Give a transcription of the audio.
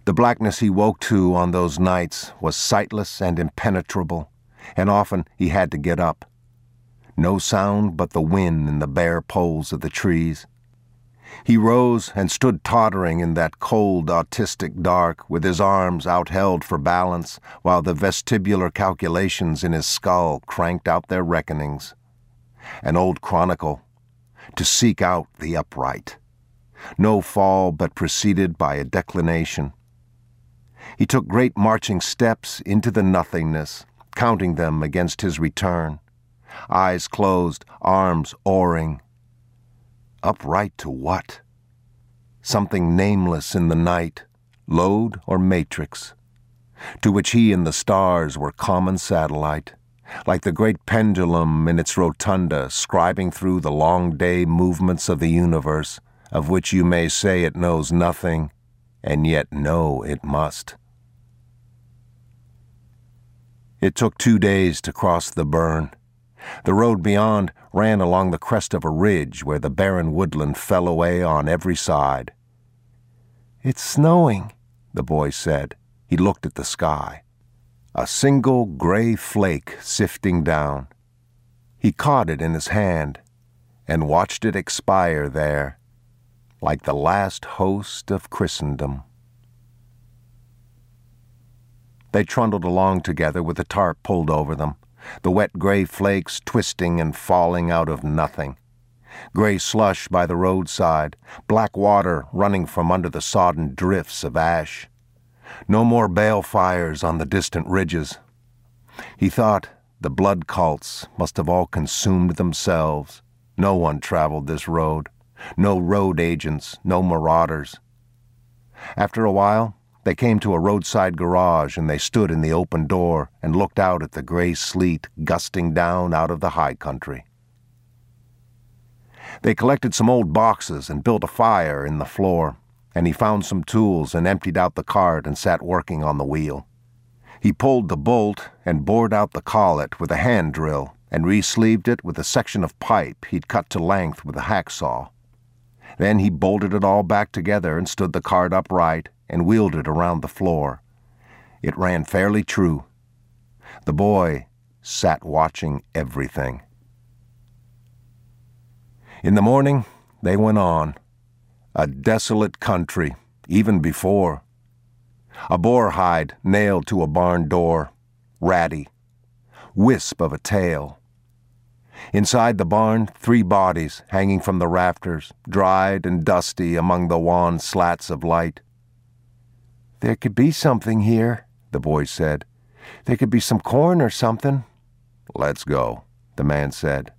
The blackness he woke to on those nights was sightless and impenetrable, and often he had to get up. No sound but the wind in the bare poles of the trees. He rose and stood tottering in that cold, autistic dark, with his arms outheld for balance, while the vestibular calculations in his skull cranked out their reckonings. An old chronicle, to seek out the upright. No fall but preceded by a declination. He took great marching steps into the nothingness, counting them against his return. Eyes closed, arms oaring. Upright to what? Something nameless in the night, lode or matrix, to which he and the stars were common satellite, like the great pendulum in its rotunda scribing through the long day movements of the universe, of which you may say it knows nothing, and yet know it must. It took 2 days to cross the burn. The road beyond ran along the crest of a ridge where the barren woodland fell away on every side. "It's snowing," the boy said. He looked at the sky. A single gray flake sifting down. He caught it in his hand and watched it expire there, like the last host of Christendom. They trundled along together with the tarp pulled over them, the wet gray flakes twisting and falling out of nothing. Gray slush by the roadside, black water running from under the sodden drifts of ash. No more bale fires on the distant ridges. He thought the blood cults must have all consumed themselves. No one traveled this road. No road agents, no marauders. After a while, they came to a roadside garage and they stood in the open door and looked out at the gray sleet gusting down out of the high country. They collected some old boxes and built a fire in the floor, and he found some tools and emptied out the cart and sat working on the wheel. He pulled the bolt and bored out the collet with a hand drill and re-sleeved it with a section of pipe he'd cut to length with a hacksaw. Then he bolted it all back together and stood the cart upright and wheeled it around the floor. It ran fairly true. The boy sat watching everything. In the morning, they went on. A desolate country, even before. A boar hide nailed to a barn door, ratty. Wisp of a tail. Inside the barn, 3 bodies hanging from the rafters, dried and dusty among the wan slats of light. "There could be something here," the boy said. "There could be some corn or something." "Let's go," the man said.